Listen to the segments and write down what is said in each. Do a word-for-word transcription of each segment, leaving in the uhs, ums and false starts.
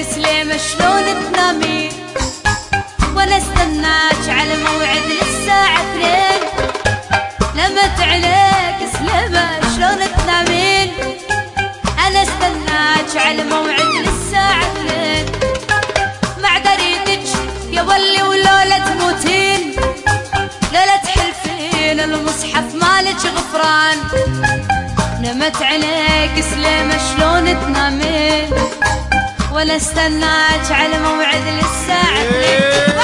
سليمة شلون تنامين وانا استناك على موعد للساعة اثنين. نمت عليك سليمة شلون تنامين انا استناك على موعد للساعة اثنين. مع دريدك يا ولي ولولا تموتين لولا تحلفين المصحف مالك غفران. نمت عليك سليمة شلون تنامين ولا استناك على موعد للساعة اثنين.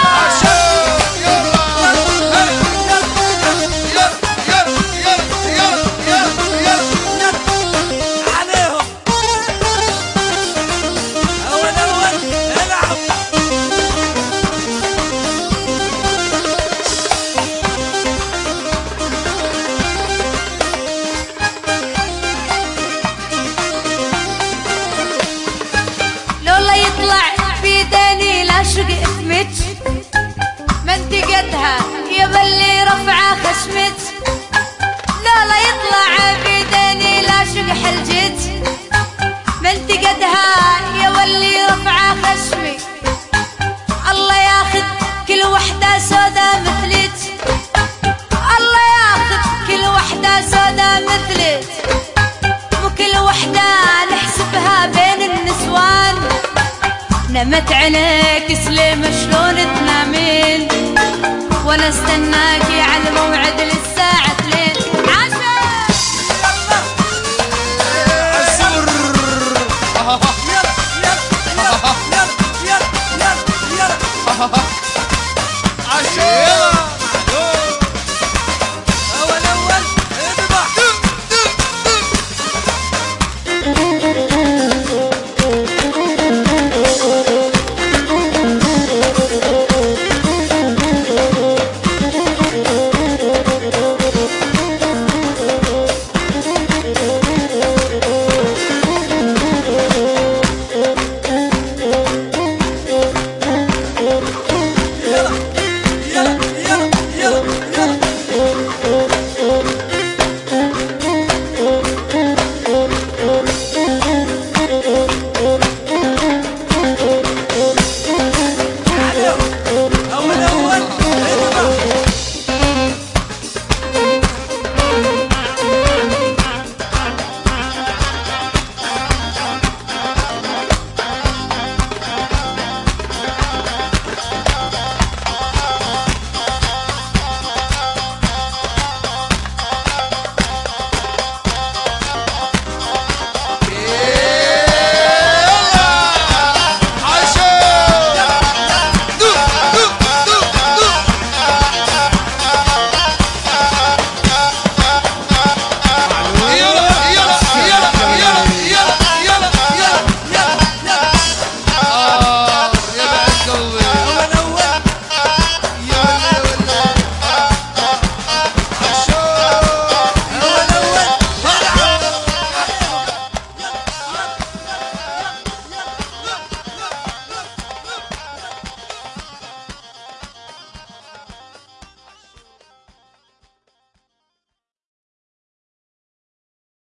عاشق اسمك ما انت قدها يا بلي رفعه خشمك. لا لا يطلع بيديني لا شق حلجك ما انت قدها يا ولي رفعه خشمك. الله ياخذ كل وحده سودا مثلك الله ياخذ كل وحده سودا مثلك وكل وحده نحسبها بين النسوان. نمت عليك سليمة شلون تنامين وانا استناكي على موعد للساعة